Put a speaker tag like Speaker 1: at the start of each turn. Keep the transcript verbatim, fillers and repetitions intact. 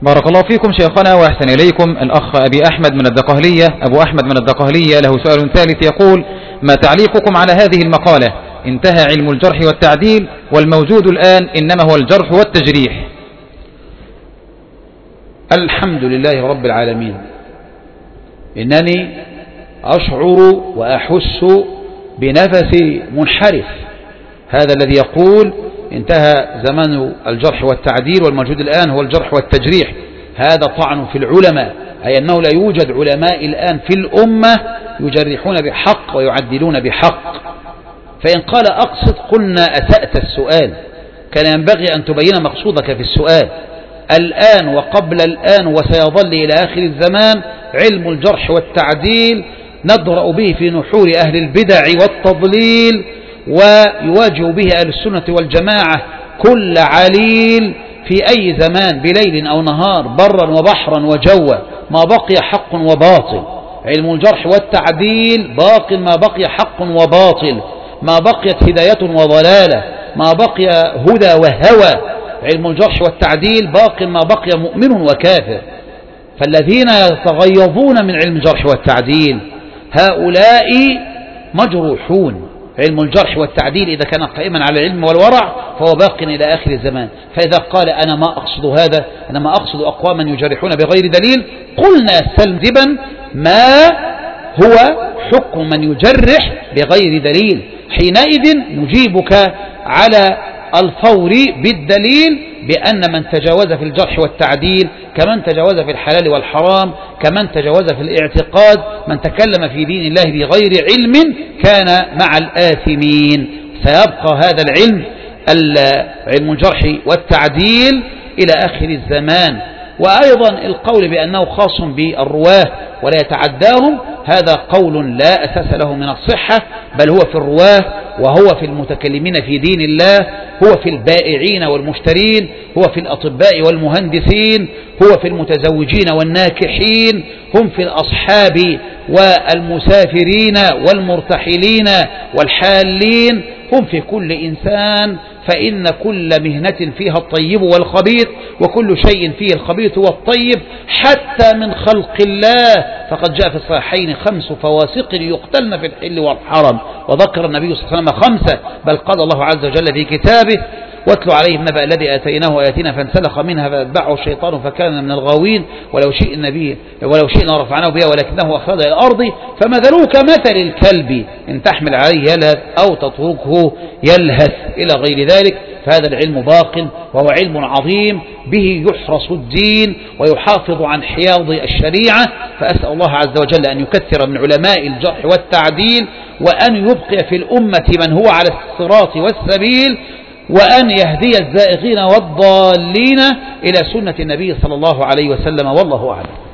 Speaker 1: بارك الله فيكم شيخنا وأحسن إليكم. الأخ أبي أحمد من الدقهلية أبو أحمد من الدقهلية له سؤال ثالث يقول: ما تعليقكم على هذه المقالة؟ انتهى علم الجرح والتعديل والموجود الآن إنما هو الجرح والتجريح.
Speaker 2: الحمد لله رب العالمين. إنني أشعر وأحس بنفس منحرف، هذا الذي يقول انتهى زمن الجرح والتعديل والموجود الآن هو الجرح والتجريح. هذا طعن في العلماء، أي أنه لا يوجد علماء الآن في الأمة يجرحون بحق ويعدلون بحق. فإن قال أقصد قلنا أسأت السؤال، كان ينبغي أن تبين مقصودك في السؤال. الآن وقبل الآن وسيظل إلى آخر الزمان علم الجرح والتعديل ندرأ به في نحور أهل البدع والتضليل، ويواجه به أهل السنة والجماعة كل عليل في أي زمان بليل أو نهار برا وبحرا وجوا، ما بقي حق وباطل. علم الجرح والتعديل باق ما بقي حق وباطل، ما بقيت هداية وضلالة، ما بقي هدى وهوى. علم الجرح والتعديل باق ما بقي مؤمن وكافر. فالذين يتغيظون من علم الجرح والتعديل هؤلاء مجروحون. علم الجرح والتعديل إذا كان قائما على العلم والورع فهو باق إلى آخر الزمان. فإذا قال أنا ما أقصد هذا، أنا ما أقصد أقواما يجرحون بغير دليل، قلنا سلزبا ما هو حكم من يجرح بغير دليل. حينئذ نجيبك على الفور بالدليل بأن من تجاوز في الجرح والتعديل كمن تجاوز في الحلال والحرام، كمن تجاوز في الاعتقاد، من تكلم في دين الله بغير علم كان مع الآثمين. فيبقى هذا العلم علم الجرح والتعديل إلى آخر الزمان. وأيضا القول بأنه خاص بالرواه ولا يتعداهم هذا قول لا أساس له من الصحة، بل هو في الرواه وهو في المتكلمين في دين الله، هو في البائعين والمشترين، هو في الأطباء والمهندسين، هو في المتزوجين والناكحين، هم في الأصحاب والمسافرين والمرتحلين والحالين، هم في كل إنسان. فإن كل مهنة فيها الطيب والخبيث، وكل شيء فيه الخبيث والطيب، حتى من خلق الله. فقد جاء في الصحيحين خمس فواسق يقتلن في الحل والحرم، وذكر النبي صلى الله عليه وسلم خمسة، بل قال الله عز وجل في كتابه: واتلو عليهم نبأ الذي آتيناه آياتنا فانسلخ منها فأتبعه الشيطان فكان من الغاوين ولو شئنا به ولو شئنا رفعناه بها ولكنه أخرج إلى الأرض فمثله كمثل الكلب إن تحمل عليه يلهث أو تتركه يلهث إلى غير ذلك. فهذا العلم باق وهو علم عظيم، به يحرس الدين ويحافظ عن حياض الشريعة. فأسأل الله عز وجل أن يكثر من علماء الجرح والتعديل، وأن يبقي في الأمة من هو على الصراط والسبيل، وأن يهدي الزائغين والضالين إلى سنة النبي صلى الله عليه وسلم. والله أعلم.